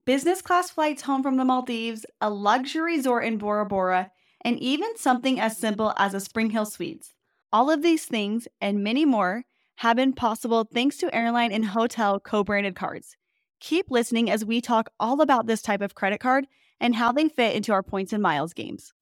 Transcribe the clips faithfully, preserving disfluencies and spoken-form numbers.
business class flights home from the Maldives, a luxury resort in Bora Bora, and even something as simple as a Spring Hill Suites. All of these things and many more have been possible thanks to airline and hotel co branded cards. Keep listening as we talk all about this type of credit card and how they fit into our points and miles games.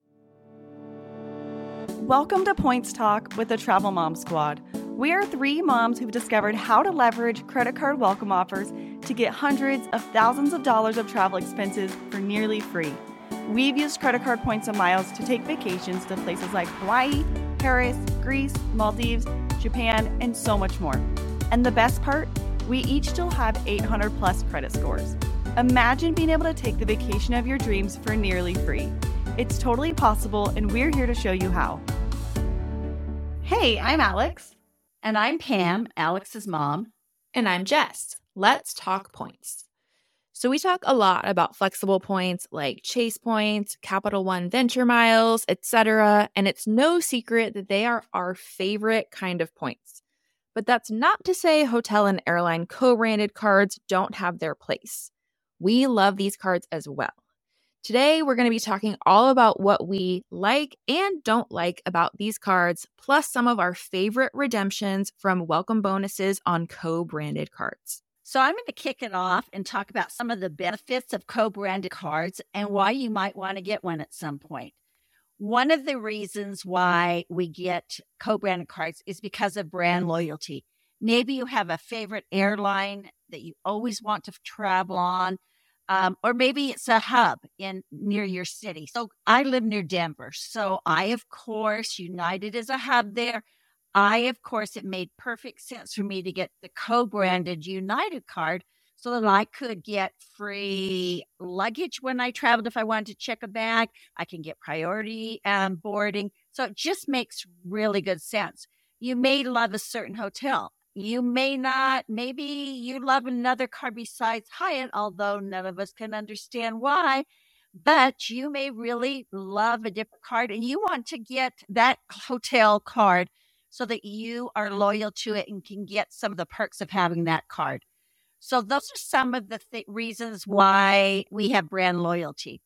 Welcome to Points Talk with the Travel Mom Squad. We are three moms who've discovered how to leverage credit card welcome offers to get hundreds of thousands of dollars of travel expenses for nearly free. We've used credit card points and miles to take vacations to places like Hawaii, Paris, Greece, Maldives, Japan, and so much more. And the best part, we each still have eight hundred plus credit scores. Imagine being able to take the vacation of your dreams for nearly free. It's totally possible, and we're here to show you how. Hey, I'm Alex. And I'm Pam, Alex's mom. And I'm Jess. Let's talk points. So we talk a lot about flexible points like Chase points, Capital One Venture Miles, et cetera. And it's no secret that they are our favorite kind of points. But that's not to say hotel and airline co-branded cards don't have their place. We love these cards as well. Today, we're going to be talking all about what we like and don't like about these cards, plus some of our favorite redemptions from welcome bonuses on co-branded cards. So I'm going to kick it off and talk about some of the benefits of co-branded cards and why you might want to get one at some point. One of the reasons why we get co-branded cards is because of brand loyalty. Maybe you have a favorite airline that you always want to travel on. Um, or maybe it's a hub in near your city. So I live near Denver. So I, of course, United is a hub there. I, of course, it made perfect sense for me to get the co-branded United card so that I could get free luggage when I traveled. If I wanted to check a bag, I can get priority um, boarding. So it just makes really good sense. You may love a certain hotel. You may not, maybe you love another card besides Hyatt, although none of us can understand why, but you may really love a different card and you want to get that hotel card so that you are loyal to it and can get some of the perks of having that card. So those are some of the th- reasons why we have brand loyalty.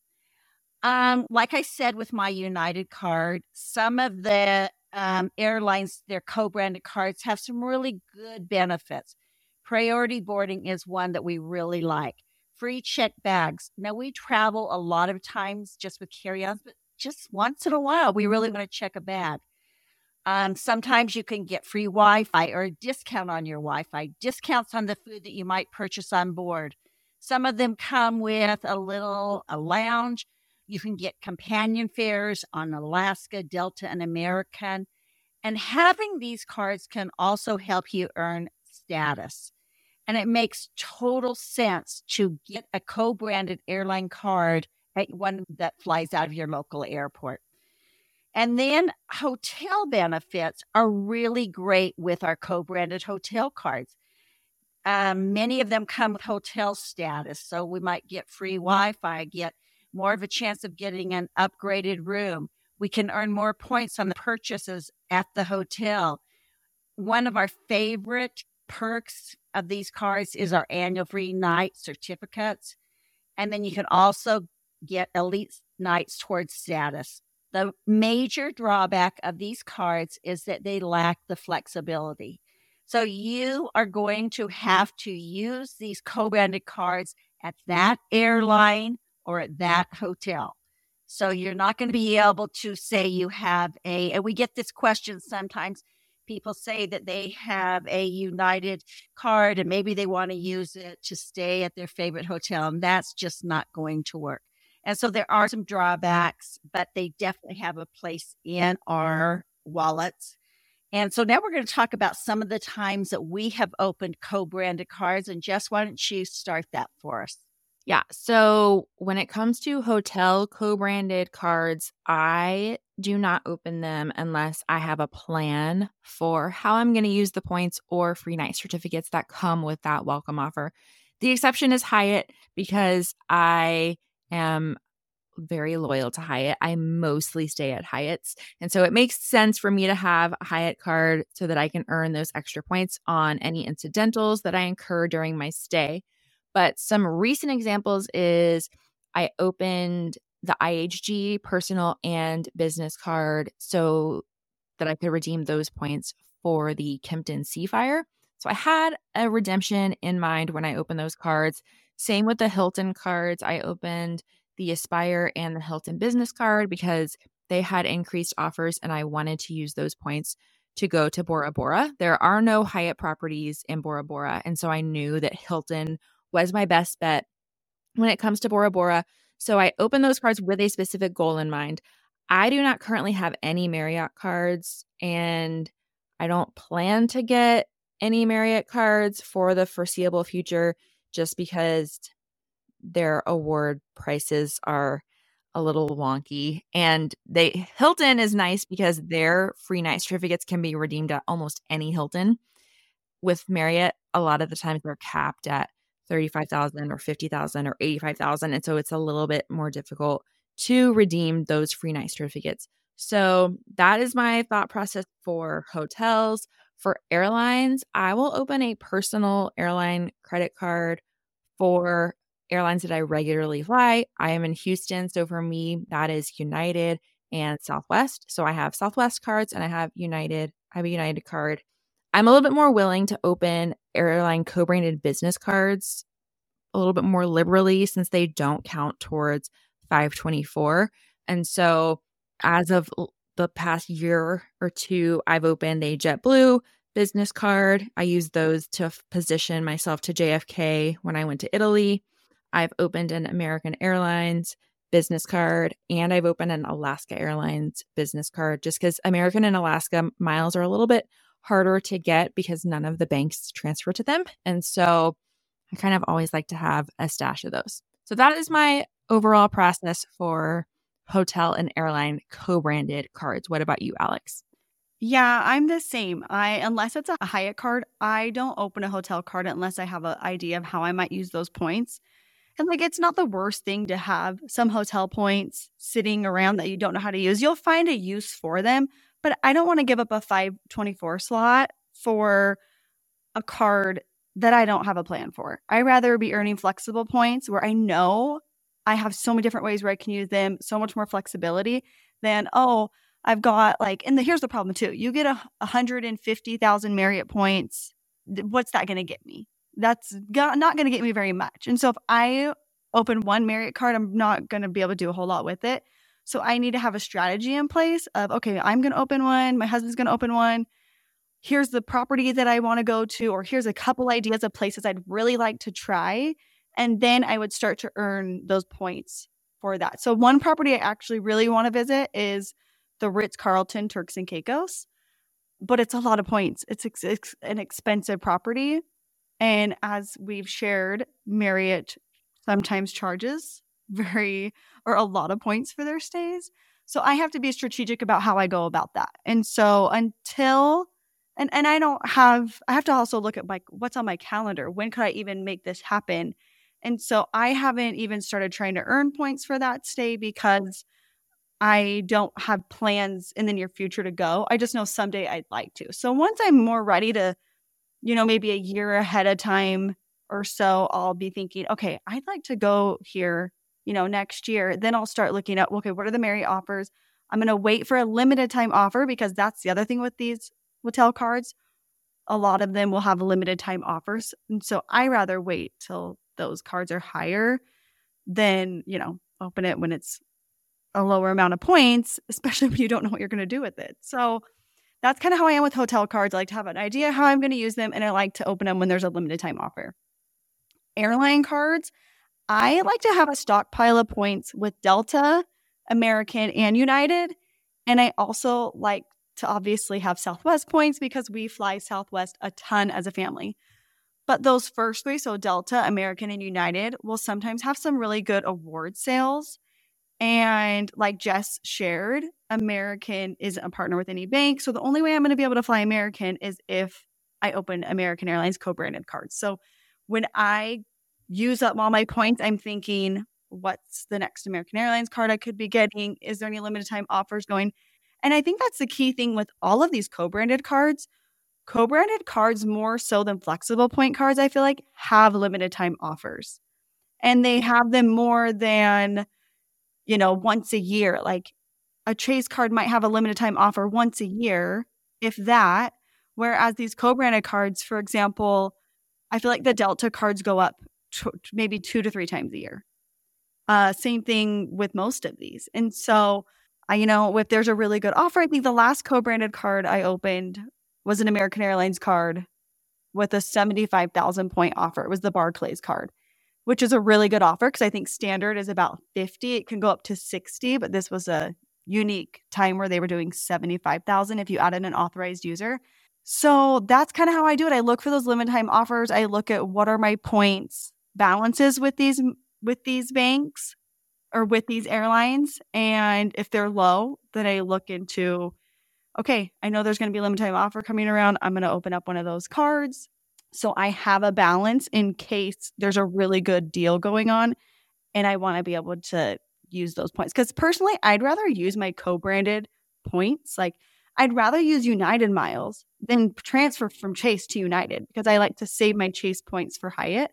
Um, like I said, with my United card, some of the Um, airlines, their co-branded cards have some really good benefits. Priority boarding is one that we really like. Free check bags. Now, we travel a lot of times just with carry-ons, but just once in a while, we really want to check a bag. Um, sometimes you can get free Wi-Fi or a discount on your Wi-Fi, discounts on the food that you might purchase on board. Some of them come with a little a lounge. You can get companion fares on Alaska, Delta, and American. And having these cards can also help you earn status. And it makes total sense to get a co-branded airline card at one that flies out of your local airport. And then hotel benefits are really great with our co-branded hotel cards. Um, many of them come with hotel status. So we might get free Wi-Fi, get more of a chance of getting an upgraded room. We can earn more points on the purchases at the hotel. One of our favorite perks of these cards is our annual free night certificates. And then you can also get elite nights towards status. The major drawback of these cards is that they lack the flexibility. So you are going to have to use these co-branded cards at that airline or at that hotel. So you're not going to be able to say you have a, and we get this question sometimes. People say that they have a United card and maybe they want to use it to stay at their favorite hotel, and that's just not going to work. And so there are some drawbacks, but they definitely have a place in our wallets. And so now we're going to talk about some of the times that we have opened co-branded cards. And Jess, why don't you start that for us? Yeah. So when it comes to hotel co-branded cards, I do not open them unless I have a plan for how I'm going to use the points or free night certificates that come with that welcome offer. The exception is Hyatt because I am very loyal to Hyatt. I mostly stay at Hyatt's. And so it makes sense for me to have a Hyatt card so that I can earn those extra points on any incidentals that I incur during my stay. But some recent examples is I opened the I H G personal and business card so that I could redeem those points for the Kimpton Seafire. So I had a redemption in mind when I opened those cards. Same with the Hilton cards. I opened the Aspire and the Hilton business card because they had increased offers and I wanted to use those points to go to Bora Bora. There are no Hyatt properties in Bora Bora. And so I knew that Hilton was my best bet when it comes to Bora Bora. So I opened those cards with a specific goal in mind. I do not currently have any Marriott cards, and I don't plan to get any Marriott cards for the foreseeable future just because their award prices are a little wonky. And they Hilton is nice because their free night certificates can be redeemed at almost any Hilton. With Marriott, a lot of the times they're capped at thirty-five thousand or fifty thousand or eighty-five thousand. And so it's a little bit more difficult to redeem those free night certificates. So that is my thought process for hotels. For airlines, I will open a personal airline credit card for airlines that I regularly fly. I am in Houston. So for me, that is United and Southwest. So I have Southwest cards and I have United. I have a United card. I'm a little bit more willing to open airline co-branded business cards a little bit more liberally since they don't count towards five twenty-four. And so as of the past year or two, I've opened a JetBlue business card. I use those to f- position myself to J F K when I went to Italy. I've opened an American Airlines business card, and I've opened an Alaska Airlines business card just because American and Alaska miles are a little bit harder to get because none of the banks transfer to them. And so I kind of always like to have a stash of those. So that is my overall process for hotel and airline co-branded cards. What about you, Alex? Yeah, I'm the same. I unless it's a Hyatt card, I don't open a hotel card unless I have an idea of how I might use those points. And like it's not the worst thing to have some hotel points sitting around that you don't know how to use. You'll find a use for them, but I don't want to give up a five twenty-four slot for a card that I don't have a plan for. I'd rather be earning flexible points where I know I have so many different ways where I can use them, so much more flexibility than, oh, I've got like, and the, here's the problem too. You get a one hundred fifty thousand Marriott points. What's that going to get me? That's go- not going to get me very much. And so if I open one Marriott card, I'm not going to be able to do a whole lot with it. So I need to have a strategy in place of, okay, I'm going to open one. My husband's going to open one. Here's the property that I want to go to, or here's a couple ideas of places I'd really like to try. And then I would start to earn those points for that. So one property I actually really want to visit is the Ritz-Carlton Turks and Caicos, but it's a lot of points. It's, ex- it's an expensive property. And as we've shared, Marriott sometimes charges very, or a lot of points for their stays. So I have to be strategic about how I go about that. And so until, and, and I don't have, I have to also look at like, what's on my calendar? When could I even make this happen? And so I haven't even started trying to earn points for that stay because I don't have plans in the near future to go. I just know someday I'd like to. So once I'm more ready to, you know, maybe a year ahead of time or so, I'll be thinking, okay, I'd like to go here, you know, next year. Then I'll start looking at, okay, what are the Marriott offers? I'm going to wait for a limited time offer because that's the other thing with these hotel cards. A lot of them will have limited time offers. And so I rather wait till those cards are higher than, you know, open it when it's a lower amount of points, especially when you don't know what you're going to do with it. So that's kind of how I am with hotel cards. I like to have an idea how I'm going to use them, and I like to open them when there's a limited time offer. Airline cards, I like to have a stockpile of points with Delta, American, and United. And I also like to obviously have Southwest points because we fly Southwest a ton as a family. But those first three, so Delta, American, and United, will sometimes have some really good award sales. And like Jess shared, American isn't a partner with any bank. So the only way I'm going to be able to fly American is if I open American Airlines co-branded cards. So when I use up all my points, I'm thinking, what's the next American Airlines card I could be getting? Is there any limited time offers going? And I think that's the key thing with all of these co-branded cards. co-branded cards more so than flexible point cards, I feel like, have limited time offers. And they have them more than, you know, once a year. Like a Chase card might have a limited time offer once a year, if that. Whereas these co-branded cards, for example, I feel like the Delta cards go up t- maybe two to three times a year. Uh, same thing with most of these. And so, I, you know, if there's a really good offer, I think the last co-branded card I opened was an American Airlines card with a seventy-five thousand point offer. It was the Barclays card, which is a really good offer because I think standard is about fifty. It can go up to sixty, but this was a unique time where they were doing seventy-five thousand if you added an authorized user. So that's kind of how I do it. I look for those limited time offers. I look at what are my points balances with these with these banks or with these airlines. And if they're low, then I look into, okay, I know there's going to be a limited time offer coming around. I'm going to open up one of those cards. So I have a balance in case there's a really good deal going on and I want to be able to use those points. Because personally, I'd rather use my co-branded points. Like I'd rather use United miles than transfer from Chase to United because I like to save my Chase points for Hyatt.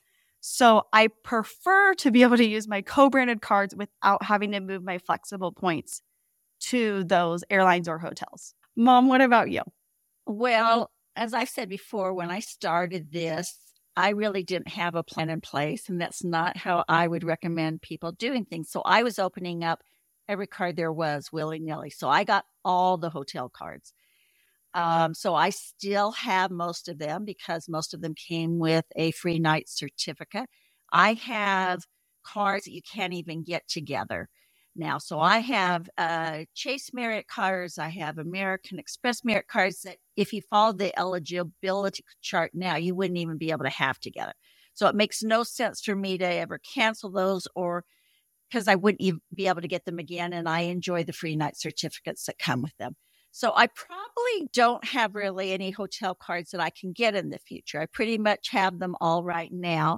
So I prefer to be able to use my co-branded cards without having to move my flexible points to those airlines or hotels. Mom, what about you? Well, as I said before, when I started this, I really didn't have a plan in place, and that's not how I would recommend people doing things. So I was opening up every card there was willy-nilly. So I got all the hotel cards. Um, so I still have most of them because most of them came with a free night certificate. I have cards that you can't even get together now. So I have uh, Chase Merit cards. I have American Express Merit cards that if you follow the eligibility chart now, you wouldn't even be able to have together. So it makes no sense for me to ever cancel those or because I wouldn't even be able to get them again. And I enjoy the free night certificates that come with them. So I probably don't have really any hotel cards that I can get in the future. I pretty much have them all right now.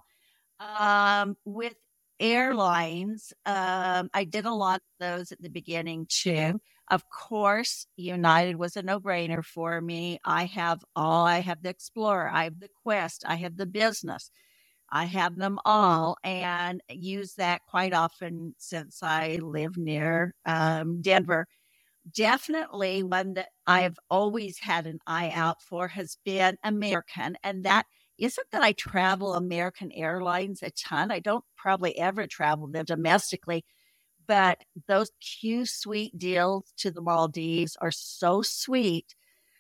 Um, with airlines, um, I did a lot of those at the beginning too. Of course, United was a no-brainer for me. I have all. I have the Explorer. I have the Quest. I have the Business. I have them all and use that quite often since I live near um, Denver. Definitely one that I've always had an eye out for has been American. And that isn't that I travel American Airlines a ton. I don't probably ever travel them domestically, but those Q Suite deals to the Maldives are so sweet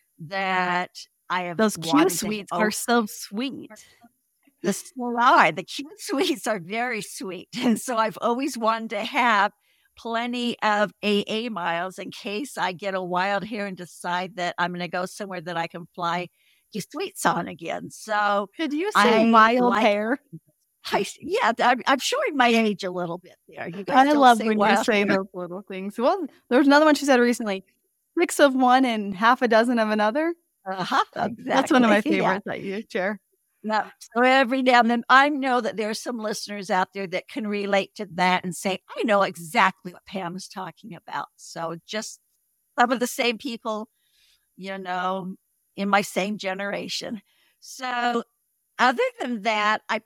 that I have those Q Suites are so sweet. The are the Q Suites are very sweet. And so I've always wanted to have plenty of A A miles in case I get a wild hair and decide that I'm going to go somewhere that I can fly Q Suites on again. So could you say I wild like, hair? I, yeah, I'm, I'm showing my age a little bit there. You guys I love when you say those little things. Well, there was another one she said recently, six of one and half a dozen of another. Uh-huh, exactly. That's one of my favorites yeah. that you share. No, so every now and then, I know that there are some listeners out there that can relate to that and say, I know exactly what Pam is talking about. So just some of the same people, you know, in my same generation. So other than that, I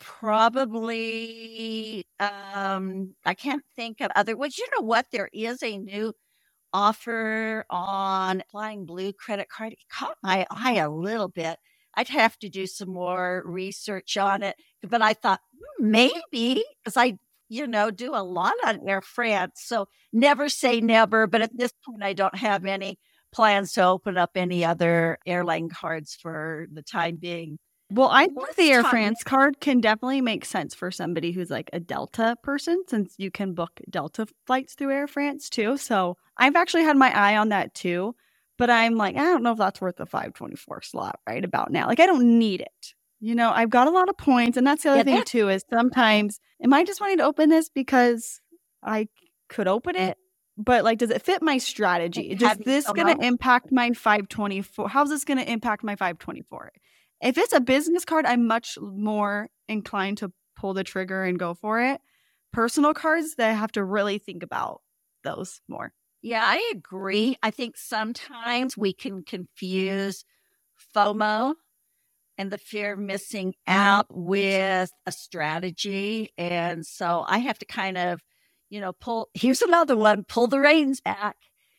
probably, um, I can't think of other, well, you know what? There is a new offer on Flying Blue credit card. It caught my eye a little bit. I'd have to do some more research on it. But I thought hmm, maybe because I, you know, do a lot on Air France. So never say never. But at this point, I don't have any plans to open up any other airline cards for the time being. Well, I think the Air France card can definitely make sense for somebody who's like a Delta person since you can book Delta flights through Air France too. So I've actually had my eye on that too. But I'm like, I don't know if that's worth a five twenty-four slot right about now. Like, I don't need it. You know, I've got a lot of points. And that's the other yeah, thing, too, is sometimes, am I just wanting to open this because I could open it? But, like, does it fit my strategy? Is this going to impact my five twenty-four? How's this going to impact my five twenty-four? If it's a business card, I'm much more inclined to pull the trigger and go for it. Personal cards, I have to really think about those more. Yeah, I agree. I think sometimes we can confuse FOMO and the fear of missing out with a strategy. And so I have to kind of, you know, pull, here's another one, pull the reins back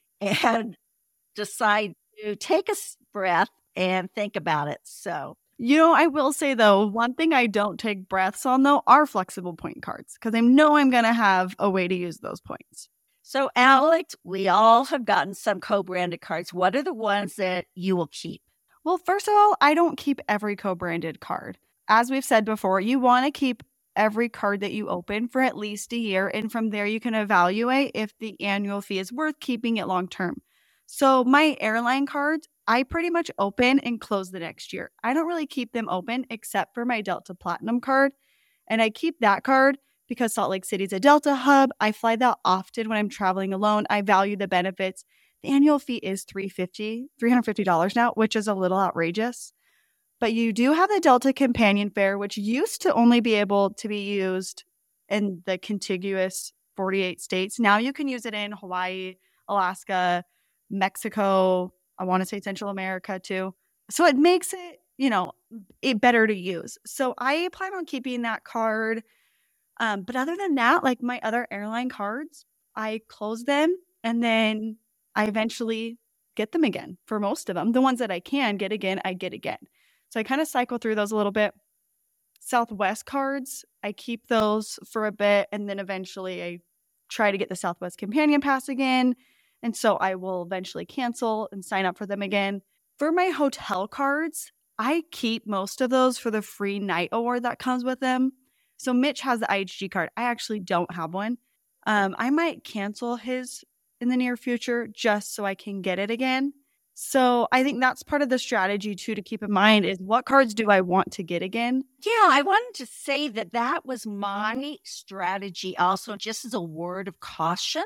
and decide to take a breath and think about it. So, you know, I will say though, one thing I don't take breaths on though are flexible point cards because I know I'm going to have a way to use those points. So, Alex, we all have gotten some co-branded cards. What are the ones that you will keep? Well, first of all, I don't keep every co-branded card. As we've said before, you want to keep every card that you open for at least a year. And from there, you can evaluate if the annual fee is worth keeping it long term. So my airline cards, I pretty much open and close the next year. I don't really keep them open except for my Delta Platinum card. And I keep that card because Salt Lake City is a Delta hub. I fly that often when I'm traveling alone. I value the benefits. The annual fee is three hundred fifty dollars, three hundred fifty dollars now, which is a little outrageous. But you do have the Delta Companion Fare, which used to only be able to be used in the contiguous forty-eight states. Now you can use it in Hawaii, Alaska, Mexico, I want to say Central America too. So it makes it, you know, it better to use. So I plan on keeping that card. Um, but other than that, like my other airline cards, I close them and then I eventually get them again for most of them. The ones that I can get again, I get again. So I kind of cycle through those a little bit. Southwest cards, I keep those for a bit and then eventually I try to get the Southwest Companion Pass again. And so I will eventually cancel and sign up for them again. For my hotel cards, I keep most of those for the free night award that comes with them. So Mitch has the I H G card. I actually don't have one. Um, I might cancel his in the near future just so I can get it again. So I think that's part of the strategy too to keep in mind is what cards do I want to get again? Yeah, I wanted to say that that was my strategy also, just as a word of caution,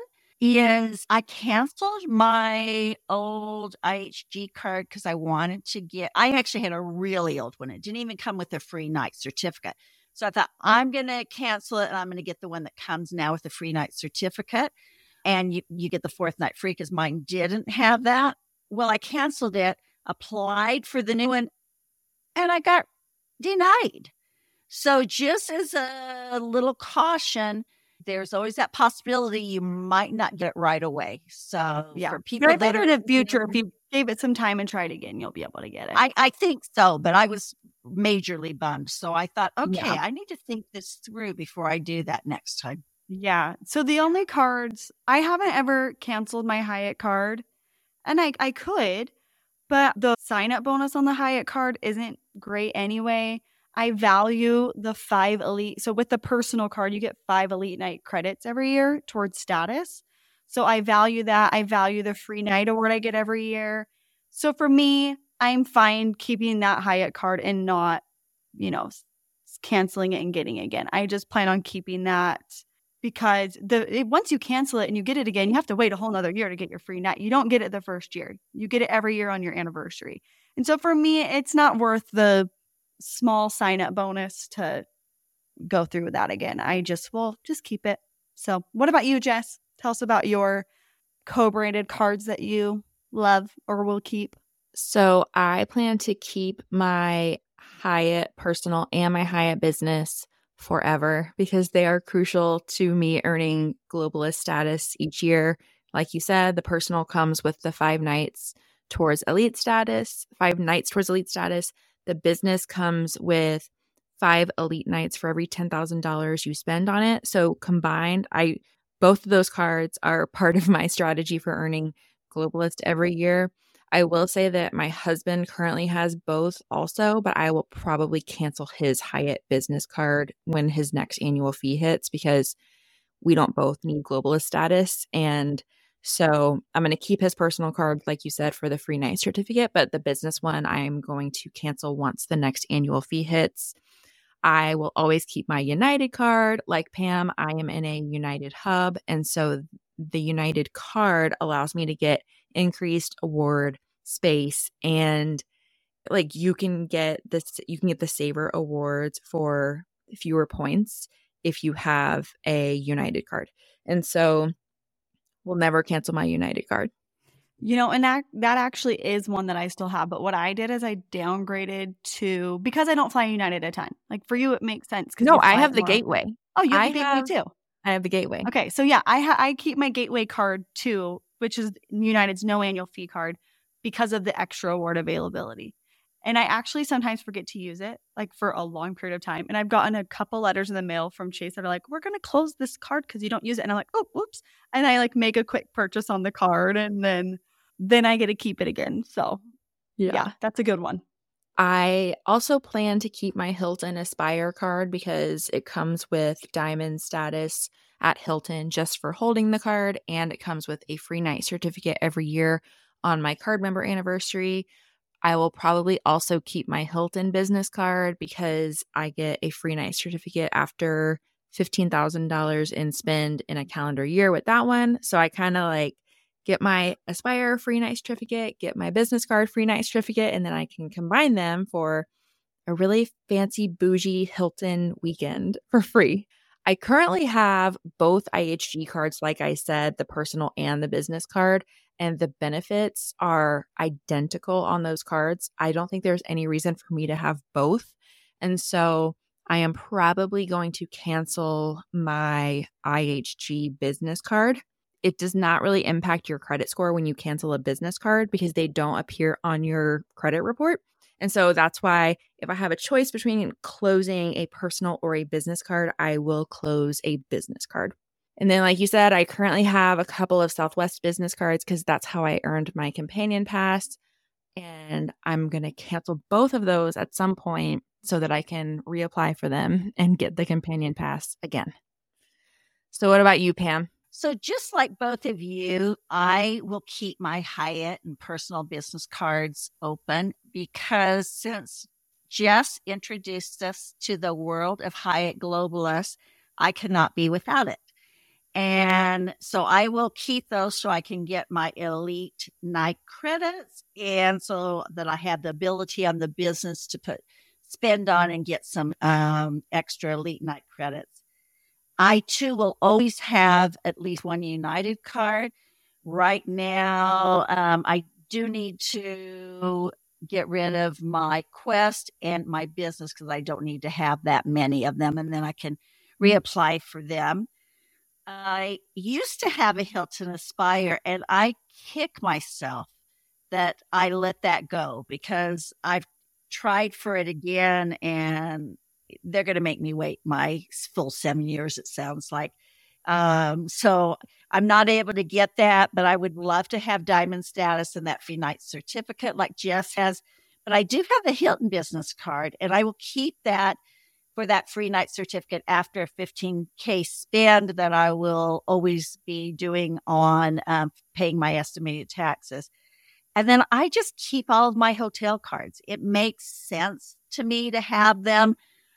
is I canceled my old I H G card because I wanted to get, I actually had a really old one. It didn't even come with a free night certificate. So I thought I'm going to cancel it and I'm going to get the one that comes now with the free night certificate. And you, you get the fourth night free because mine didn't have that. Well, I canceled it, applied for the new one, and I got denied. So just as a little caution, there's always that possibility you might not get it right away. So yeah, for people right that better are, in the future, if you gave it some time and tried again, you'll be able to get it. I, I think so, but I was majorly bummed. So I thought, okay, Yeah. I need to think this through before I do that next time. Yeah. So the only cards, I haven't ever canceled my Hyatt card. And I, I could, but the sign-up bonus on the Hyatt card isn't great anyway. I value the five elite. So with the personal card, you get five elite night credits every year towards status. So I value that. I value the free night award I get every year. So for me, I'm fine keeping that Hyatt card and not, you know, canceling it and getting it again. I just plan on keeping that. Because the it, once you cancel it and you get it again, you have to wait a whole nother year to get your free night. You don't get it the first year. You get it every year on your anniversary. And so for me, it's not worth the small sign-up bonus to go through with that again. I just will just keep it. So what about you, Jess? Tell us about your co-branded cards that you love or will keep. So I plan to keep my Hyatt personal and my Hyatt business forever because they are crucial to me earning globalist status each year. Like you said, the personal comes with the five nights towards elite status, five nights towards elite status. The business comes with five elite nights for every ten thousand dollars you spend on it. So combined, I both of those cards are part of my strategy for earning globalist every year. I will say that my husband currently has both also, but I will probably cancel his Hyatt business card when his next annual fee hits because we don't both need globalist status. And so I'm going to keep his personal card, like you said, for the free night certificate, but the business one I'm going to cancel once the next annual fee hits. I will always keep my United card. Like Pam, I am in a United hub. And so the United card allows me to get increased award space, and like you can get this, you can get the Saver Awards for fewer points if you have a United card. And so we'll never cancel my United card. You know, and that that actually is one that I still have. But what I did is I downgraded to, because I don't fly United a ton. Like for you, it makes sense because No, you I fly have it the more. Gateway. Oh, you have I the Gateway have too. I have the Gateway. Okay, so yeah, I ha- I keep my Gateway card too, which is United's no annual fee card, because of the extra award availability. And I actually sometimes forget to use it, like for a long period of time. And I've gotten a couple letters in the mail from Chase that are like, "We're gonna close this card because you don't use it." And I'm like, "Oh, whoops!" And I like make a quick purchase on the card, and then then I get to keep it again. So Yeah. yeah, that's a good one. I also plan to keep my Hilton Aspire card because it comes with diamond status at Hilton just for holding the card, and it comes with a free night certificate every year on my card member anniversary. I will probably also keep my Hilton business card because I get a free night certificate after fifteen thousand dollars in spend in a calendar year with that one. So I kind of like get my Aspire free night certificate, get my business card free night certificate, and then I can combine them for a really fancy bougie Hilton weekend for free. I currently have both I H G cards, like I said, the personal and the business card, and the benefits are identical on those cards. I don't think there's any reason for me to have both. And so I am probably going to cancel my I H G business card. It does not really impact your credit score when you cancel a business card because they don't appear on your credit report. And so that's why if I have a choice between closing a personal or a business card, I will close a business card. And then, like you said, I currently have a couple of Southwest business cards because that's how I earned my companion pass. And I'm going to cancel both of those at some point so that I can reapply for them and get the companion pass again. So what about you, Pam? So just like both of you, I will keep my Hyatt and personal business cards open because since Jess introduced us to the world of Hyatt Globalists, I cannot be without it. And so I will keep those so I can get my elite night credits and so that I have the ability on the business to put spend on and get some um, extra elite night credits. I too will always have at least one United card. Right now, um, I do need to get rid of my Quest and my business because I don't need to have that many of them, and then I can reapply for them. I used to have a Hilton Aspire, and I kick myself that I let that go because I've tried for it again, and they're going to make me wait my full seven years, it sounds like. Um, so I'm not able to get that, but I would love to have diamond status and that free night certificate like Jess has. But I do have a Hilton business card, and I will keep that for that free night certificate after a fifteen K spend that I will always be doing on um, paying my estimated taxes. And then I just keep all of my hotel cards. It makes sense to me to have them.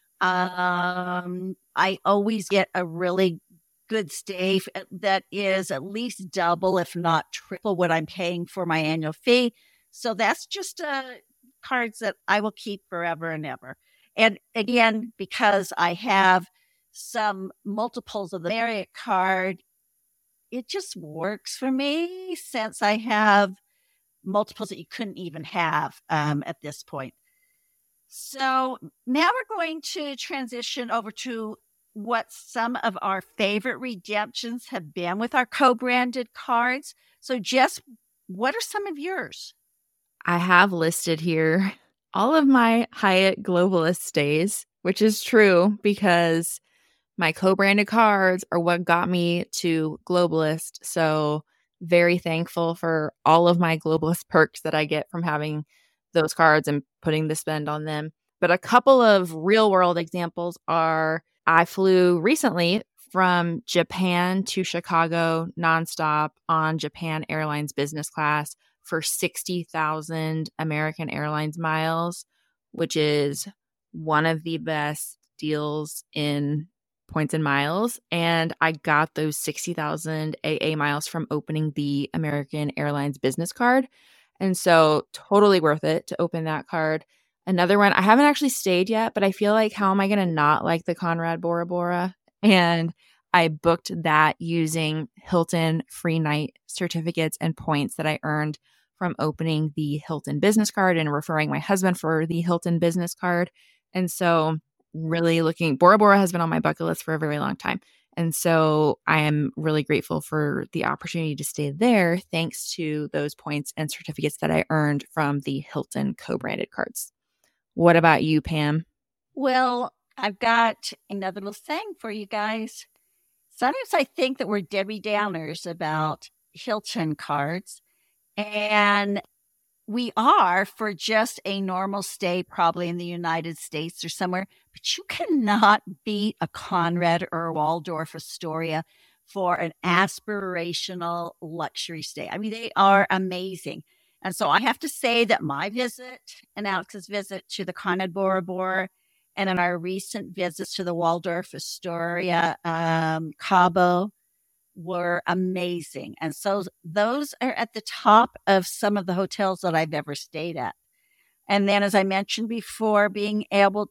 Um, I always get a really good stay that is at least double, if not triple, what I'm paying for my annual fee. So that's just uh, cards that I will keep forever and ever. And again, because I have some multiples of the Marriott card, it just works for me since I have multiples that you couldn't even have um, at this point. So now we're going to transition over to what some of our favorite redemptions have been with our co-branded cards. So Jess, what are some of yours? I have listed here all of my Hyatt Globalist stays, which is true because my co-branded cards are what got me to Globalist. So very thankful for all of my Globalist perks that I get from having those cards and putting the spend on them. But a couple of real world examples are I flew recently from Japan to Chicago nonstop on Japan Airlines business class for sixty thousand American Airlines miles, which is one of the best deals in points and miles. And I got those sixty thousand A A miles from opening the American Airlines business card. And so totally worth it to open that card. Another one, I haven't actually stayed yet, but I feel like how am I going to not like the Conrad Bora Bora? And I booked that using Hilton free night certificates and points that I earned from opening the Hilton business card and referring my husband for the Hilton business card. And so really looking, Bora Bora has been on my bucket list for a very long time. And so I am really grateful for the opportunity to stay there thanks to those points and certificates that I earned from the Hilton co-branded cards. What about you, Pam? Well, I've got another little thing for you guys. Sometimes I think that we're Debbie Downers about Hilton cards, and we are for just a normal stay, probably in the United States or somewhere, but you cannot beat a Conrad or a Waldorf Astoria for an aspirational luxury stay. I mean, they are amazing. And so I have to say that my visit and Alex's visit to the Conrad Bora Bora and in our recent visits to the Waldorf Astoria, um, Cabo, were amazing. And so those are at the top of some of the hotels that I've ever stayed at. And then, as I mentioned before, being able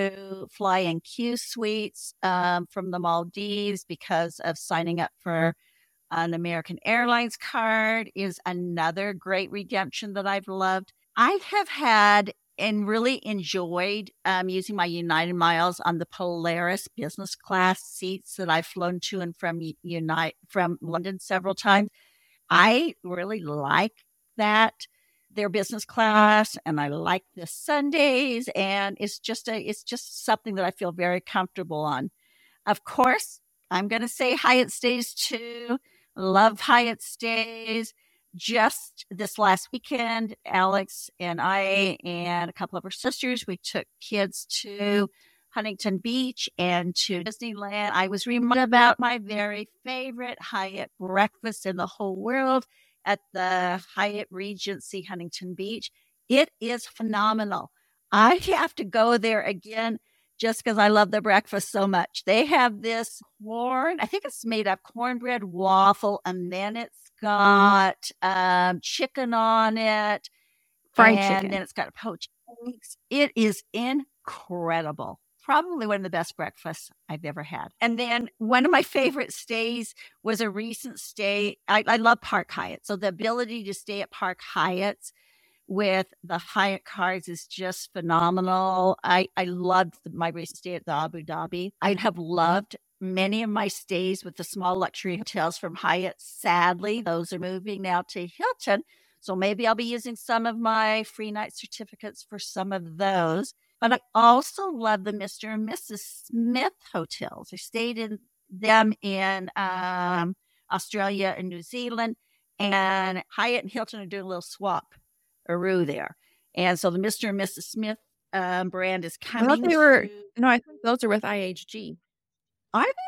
to fly in Q Suites um, from the Maldives because of signing up for an American Airlines card is another great redemption that I've loved. I have had and really enjoyed um, using my United Miles on the Polaris business class seats that I've flown to and from Unite from London several times. I really like that, their business class, and I like the Sundays, and it's just a it's just something that I feel very comfortable on. Of course, I'm going to say Hyatt stays too. Love Hyatt stays. Just this last weekend, Alex and I and a couple of our sisters, we took kids to Huntington Beach and to Disneyland. I was reminded about my very favorite Hyatt breakfast in the whole world at the Hyatt Regency Huntington Beach. It is phenomenal. I have to go there again just because I love the breakfast so much. They have this corn, I think it's made of cornbread waffle, and then it's got um, chicken on it. Fried and chicken. then it's got poached eggs. It is incredible. Probably one of the best breakfasts I've ever had. And then one of my favorite stays was a recent stay. I, I love Park Hyatt. So the ability to stay at Park Hyatts with the Hyatt cards is just phenomenal. I, I loved my recent stay at the Abu Dhabi. I have loved many of my stays with the small luxury hotels from Hyatt. Sadly, those are moving now to Hilton. So maybe I'll be using some of my free night certificates for some of those. But I also love the Mister and Missus Smith hotels. I stayed in them in um, Australia and New Zealand. And Hyatt and Hilton are doing a little swap aroo there. And so the Mister and Missus Smith um, brand is coming. I thought they were, to... no, I think those are with I H G. Are they?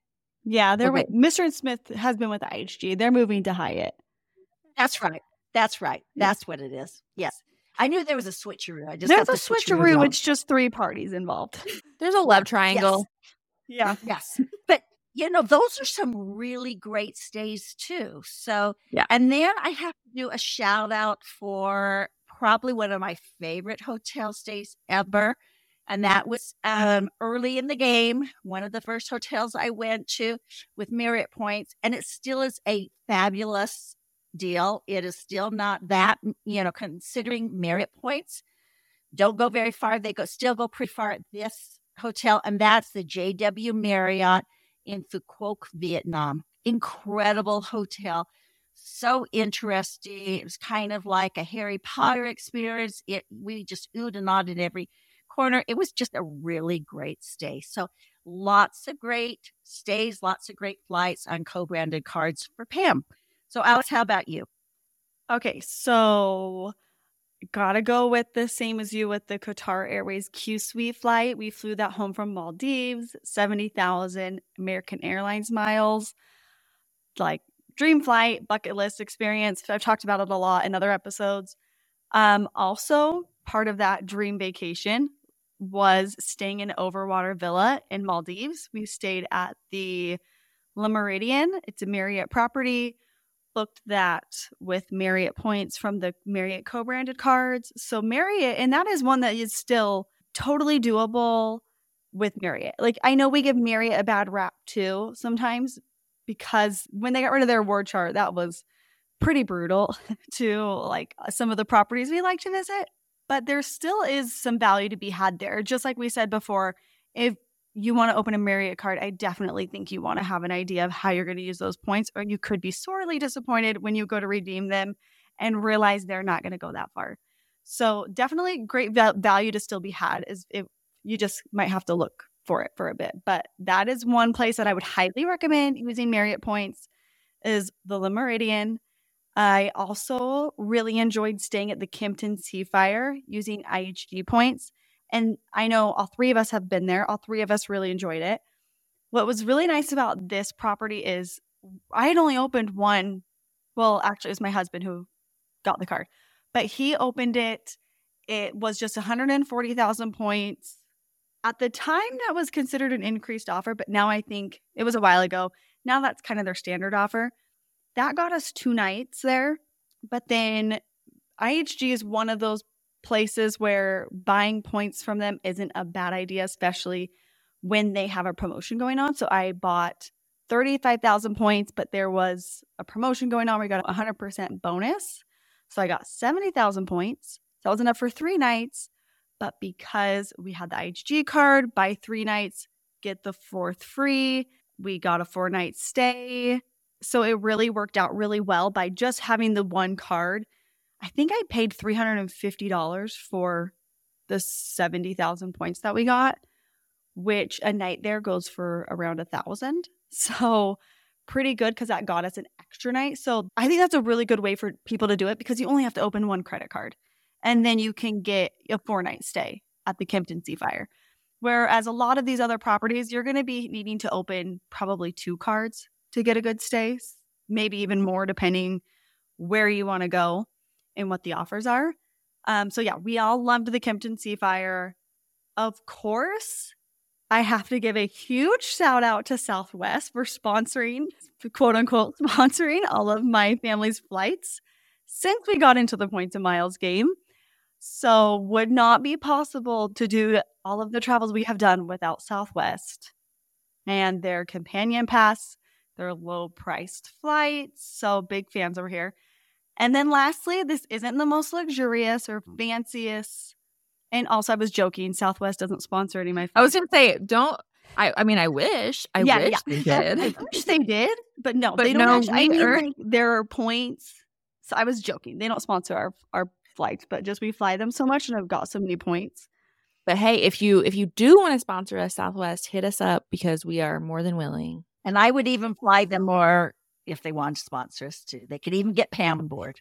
Yeah, they're Okay. with, Mister and Smith has been with I H G. They're moving to Hyatt. That's right. That's right. That's what it is. Yes. I knew there was a switcheroo. I just There's got a the switcheroo. wrong. It's just three parties involved. There's a love triangle. Yeah. Yes. But, you know, those are some really great stays too. So, Yeah. And then I have to do a shout out for probably one of my favorite hotel stays ever. And that was um, early in the game, one of the first hotels I went to with Marriott points. And it still is a fabulous deal. It is still not that, you know, considering Marriott points don't go very far. They go still go pretty far at this hotel. And that's the J W Marriott in Phu Quoc, Vietnam. Incredible hotel. So interesting. It was kind of like a Harry Potter experience. It we just oohed and awed in every corner. It was just a really great stay. So lots of great stays, lots of great flights on co-branded cards for Pam. So Alex, how about you? Okay, so gotta go with the same as you with the Qatar Airways Q Suite flight. We flew that home from Maldives, seventy thousand American Airlines miles. Like dream flight, bucket list experience. I've talked about it a lot in other episodes. Um, also, part of that dream vacation was staying in Overwater Villa in Maldives. We stayed at the Le Méridien. It's a Marriott property. Booked that with Marriott points from the Marriott co-branded cards. So Marriott, and that is one that is still totally doable. with Marriott. Like, I know we give Marriott a bad rap too sometimes because when they got rid of their award chart, that was pretty brutal to like some of the properties we like to visit. But there still is some value to be had there. Just like we said before, if you want to open a Marriott card, I definitely think you want to have an idea of how you're going to use those points, or you could be sorely disappointed when you go to redeem them and realize they're not going to go that far. So definitely great val- value to still be had. Is if you just might have to look for it for a bit. But that is one place that I would highly recommend using Marriott points is the Le Méridien. I also really enjoyed staying at the Kimpton Seafire using I H G points. And I know all three of us have been there. All three of us really enjoyed it. What was really nice about this property is I had only opened one. Well, actually, it was my husband who got the card. But he opened it. It was just one hundred forty thousand points. At the time, that was considered an increased offer. But now I think it was a while ago. Now that's kind of their standard offer. That got us two nights there. But then I H G is one of those places where buying points from them isn't a bad idea, especially when they have a promotion going on. So I bought thirty-five thousand points, but there was a promotion going on where we got a one hundred percent bonus. So I got seventy thousand points. That was enough for three nights. But because we had the I H G card, buy three nights, get the fourth free. We got a four-night stay. So it really worked out really well by just having the one card. I think I paid three hundred fifty dollars for the seventy thousand points that we got, which a night there goes for around a thousand. So pretty good because that got us an extra night. So I think that's a really good way for people to do it because you only have to open one credit card and then you can get a four-night stay at the Kimpton Seafire. Whereas a lot of these other properties, you're going to be needing to open probably two cards to get a good stay, maybe even more depending where you want to go and what the offers are. Um, so yeah, we all loved the Kimpton Seafire. Of course, I have to give a huge shout out to Southwest for sponsoring, quote unquote, sponsoring all of my family's flights since we got into the Points and Miles game. So would not be possible to do all of the travels we have done without Southwest and their companion pass, their low priced flights. So big fans over here. And then lastly, this isn't the most luxurious or fanciest. And also I was joking, Southwest doesn't sponsor any of my flights. I was going to say, don't, I I mean, I wish, I yeah, wish yeah. they did. I wish they did, but no, But they don't no, actually. I we mean, earn- like, there are points. So I was joking. They don't sponsor our, our flights, but just we fly them so much and I've got so many points. But hey, if you if you do want to sponsor us, Southwest, hit us up because we are more than willing. And I would even fly them more if they want to sponsor us too. They could even get Pam on board.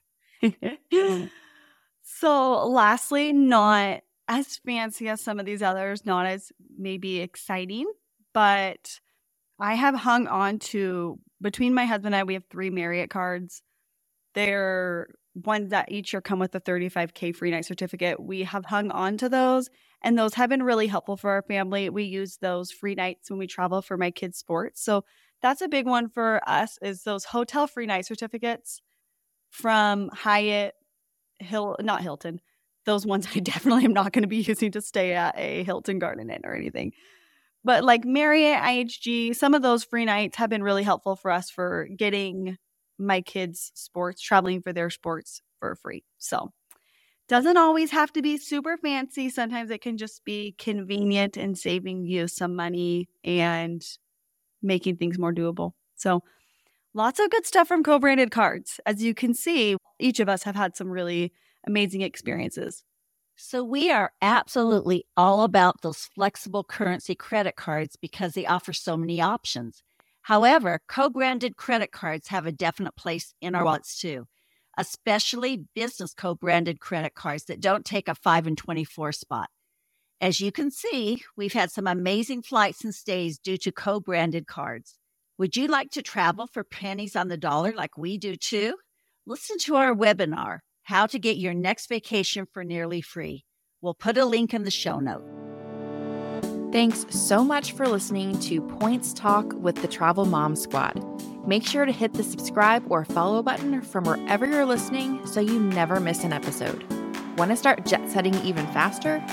So lastly, not as fancy as some of these others, not as maybe exciting, but I have hung on to, between my husband and I, we have three Marriott cards. They're ones that each year come with a thirty-five K free night certificate. We have hung on to those, and those have been really helpful for our family. We use those free nights when we travel for my kids' sports. So that's a big one for us is those hotel free night certificates from Hyatt, Hill, not Hilton. Those ones I definitely am not going to be using to stay at a Hilton Garden Inn or anything. But like Marriott, I H G, some of those free nights have been really helpful for us for getting my kids' sports, traveling for their sports for free. So doesn't always have to be super fancy. Sometimes it can just be convenient and saving you some money and making things more doable. So lots of good stuff from co-branded cards. As you can see, each of us have had some really amazing experiences. So we are absolutely all about those flexible currency credit cards because they offer so many options. However, co-branded credit cards have a definite place in our wallets too, especially business co-branded credit cards that don't take a five and twenty-four spot. As you can see, we've had some amazing flights and stays due to co-branded cards. Would you like to travel for pennies on the dollar like we do too? Listen to our webinar, How to Get Your Next Vacation for Nearly Free. We'll put a link in the show note. Thanks so much for listening to Points Talk with the Travel Mom Squad. Make sure to hit the subscribe or follow button from wherever you're listening so you never miss an episode. Want to start jet setting even faster?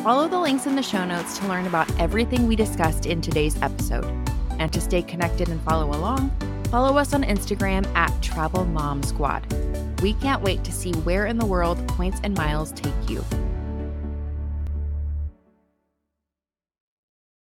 Follow the links in the show notes to learn about everything we discussed in today's episode. And to stay connected and follow along, follow us on Instagram at Travel Mom Squad. We can't wait to see where in the world points and miles take you.